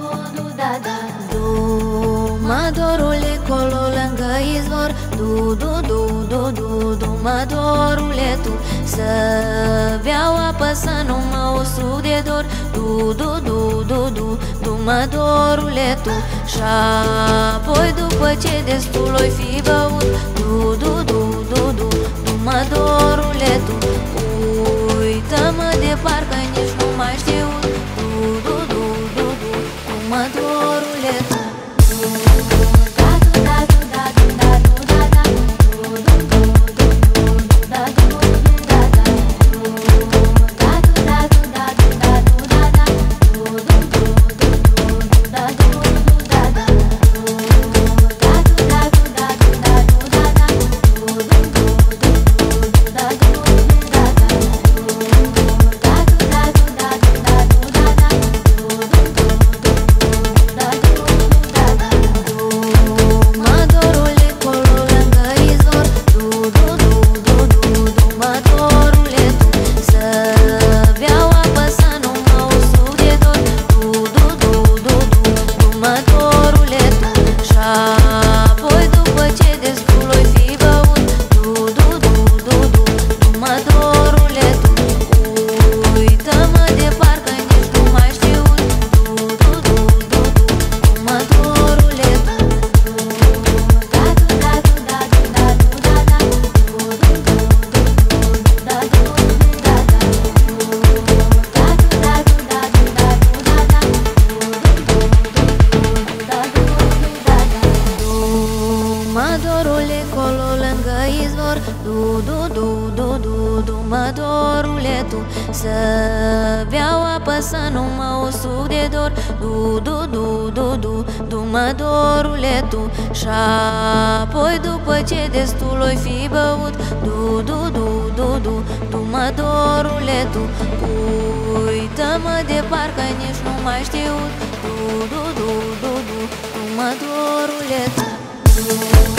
du, da, da. Du, mă dorule, colo lângă izvor. Du, du, du, du, du, du, mă dorule tu. Să beau apă, să nu mă usuc de dor. Du, du, du, du, du, du, mă dorule tu. Și-apoi după ce destul oi fi băut. Du, du, du, du, du, du, mă dorule tu. Uită-mă de parcă nici nu mai știu. Du, du, du, du, du, du, mă dorule tu. Du, du, du, du, du, du, mă dorule tu. Să beau apă, să nu mă usuc de dor. Du, du, du, du, du, du, mă dorule tu. Și-apoi după ce destul oi fi băut. Du, du, du, du, du, du, mă dorule tu. Uită-mă de parcă nici nu mai știu. Du, du, du, du, du, du, mă dorule tu.